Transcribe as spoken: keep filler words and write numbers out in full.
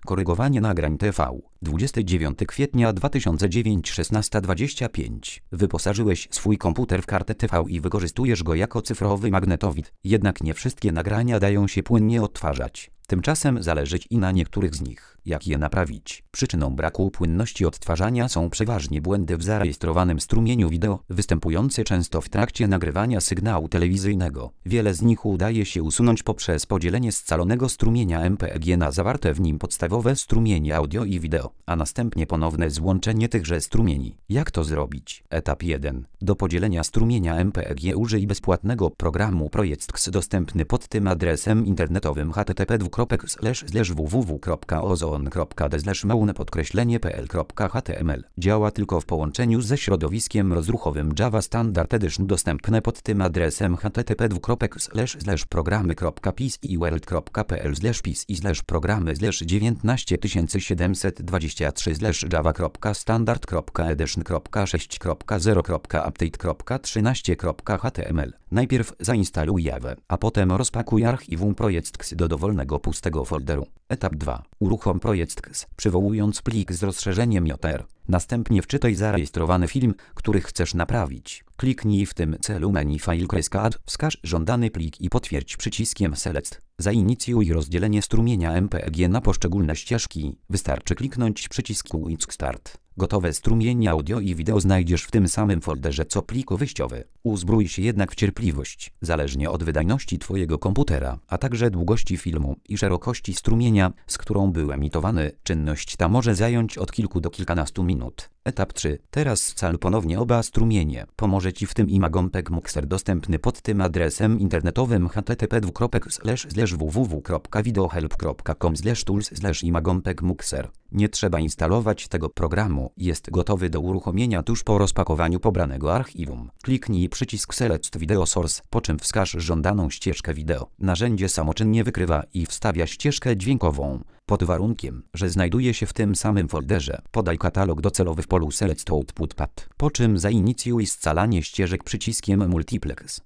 Korygowanie nagrań T V. dwudziestego dziewiątego kwietnia dwa tysiące dziewiątego szesnaście dwadzieścia pięć. Wyposażyłeś swój komputer w kartę T V i wykorzystujesz go jako cyfrowy magnetowid. Jednak nie wszystkie nagrania dają się płynnie odtwarzać. Tymczasem zależy i na niektórych z nich, jak je naprawić. Przyczyną braku płynności odtwarzania są przeważnie błędy w zarejestrowanym strumieniu wideo, występujące często w trakcie nagrywania sygnału telewizyjnego. Wiele z nich udaje się usunąć poprzez podzielenie scalonego strumienia M P E G na zawarte w nim podstawowe strumienie audio i wideo, a następnie ponowne złączenie tychże strumieni. Jak to zrobić? Etap jeden. Do podzielenia strumienia M P E G użyj bezpłatnego programu Projectx dostępny pod tym adresem internetowym h t t p dwukropek slash slash w w w kropka ozon kropka d slash maune podkreślenie p l kropka h t m l. Działa tylko w połączeniu ze środowiskiem rozruchowym Java Standard Edition dostępne pod tym adresem h t t p dwukropek slash slash programy kropka pisworld kropka p l slash pis i slash programy slash dziewiętnaście tysięcy siedemset dwadzieścia trzy slash java kropka standard kropka edition kropka sześć kropka zero kropka update kropka trzynaście kropka h t m l. Najpierw zainstaluj Jawę, a potem rozpakuj archiwum Projectx do dowolnego pustego folderu. Etap dwa. Uruchom Projectx, przywołując plik z rozszerzeniem J R. Następnie wczytaj zarejestrowany film, który chcesz naprawić. Kliknij w tym celu menu File Add, wskaż żądany plik i potwierdź przyciskiem Select. Zainicjuj rozdzielenie strumienia M P E G na poszczególne ścieżki. Wystarczy kliknąć przycisk Quick Start. Gotowe strumienie audio i wideo znajdziesz w tym samym folderze co plik wyjściowy. Uzbrój się jednak w cierpliwość. Zależnie od wydajności Twojego komputera, a także długości filmu i szerokości strumienia, z którą był emitowany, czynność ta może zająć od kilku do kilkunastu minut. Etap trzy. Teraz scal ponownie oba strumienie. Pomoże Ci w tym Imagompeg Muxer dostępny pod tym adresem internetowym h t t p dwukropek slash slash w w w kropka videohelp kropka com slash tools slash Imagompeg Muxer. Nie trzeba instalować tego programu, jest gotowy do uruchomienia tuż po rozpakowaniu pobranego archiwum. Kliknij przycisk Select Video Source, po czym wskaż żądaną ścieżkę wideo. Narzędzie samoczynnie wykrywa i wstawia ścieżkę dźwiękową, pod warunkiem, że znajduje się w tym samym folderze. Podaj katalog docelowy w polu Select Output Path, po czym zainicjuj scalanie ścieżek przyciskiem Multiplex.